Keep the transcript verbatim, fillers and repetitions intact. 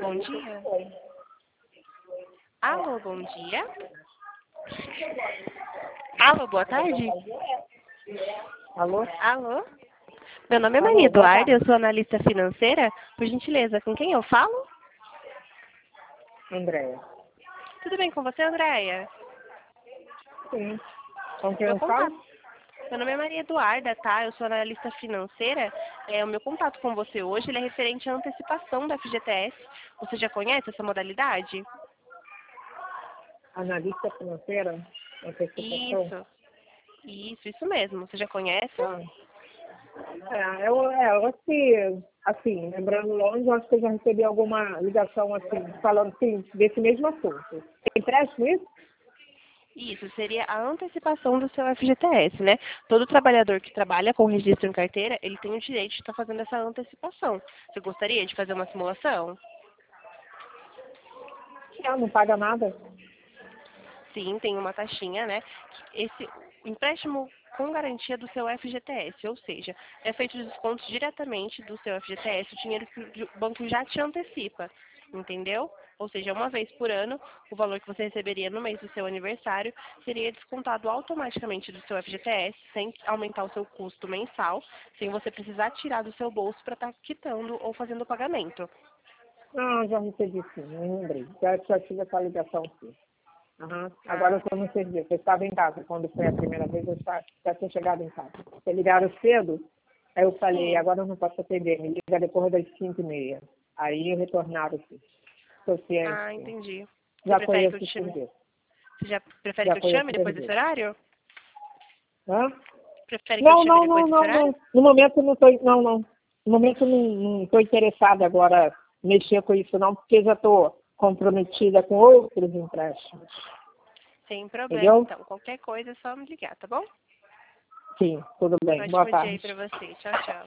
bom dia. Alô, bom dia. Alô, boa tarde. Alô? Alô. Meu nome é Alô, Maria boa Eduarda, tarde. eu sou analista financeira. Por gentileza, com quem eu falo? Andréia. Tudo bem com você, Andréia? Sim. Com quem Meu eu falo? contato. Meu nome é Maria Eduarda, tá? Eu sou analista financeira. É, o meu contato com você hoje ele é referente à antecipação da F G T S. Você já conhece essa modalidade? Analista financeira? Antecipação? Isso. Isso, isso mesmo. Você já conhece? Ah. É, eu, é, eu acho que, assim, lembrando longe, eu acho que eu já recebi alguma ligação, assim, falando, assim, desse mesmo assunto. Tem empréstimo isso? Isso, seria a antecipação do seu F G T S, né? Todo trabalhador que trabalha com registro em carteira, ele tem o direito de estar fazendo essa antecipação. Você gostaria de fazer uma simulação? Não, não paga nada. Sim, tem uma taxinha, né? Esse o empréstimo com garantia do seu F G T S, ou seja, é feito descontos diretamente do seu F G T S, o dinheiro que o banco já te antecipa, entendeu? Ou seja, uma vez por ano, o valor que você receberia no mês do seu aniversário seria descontado automaticamente do seu F G T S, sem aumentar o seu custo mensal, sem você precisar tirar do seu bolso para estar quitando ou fazendo o pagamento. Não, já recebi sim, não lembrei. Já, já tive essa ligação sim. Aham. Agora eu Ah, estou no serviço. Eu estava em casa. Quando foi a primeira vez, eu já, já tinha chegado em casa. Vocês ligaram cedo, aí eu falei, sim. agora eu não posso atender, me liga depois das cinco e meia. Aí retornaram aqui. Estou ciente, Ah, sim. entendi. Você Já prefere que eu conheço te o chame? serviço. Você já prefere Já que eu te conheço chame o depois desse serviço. horário? Hã? Prefere que eu te Não, chame não, depois não, desse não, horário? não. No momento não estou, não, não. No momento não estou interessada agora em mexer com isso não, porque já estou comprometida com outros empréstimos. Sem problema, Entendeu? então. Qualquer coisa é só me ligar, tá bom? Sim, tudo bem. Boa Ótimo dia aí tarde. pra você. Tchau, tchau.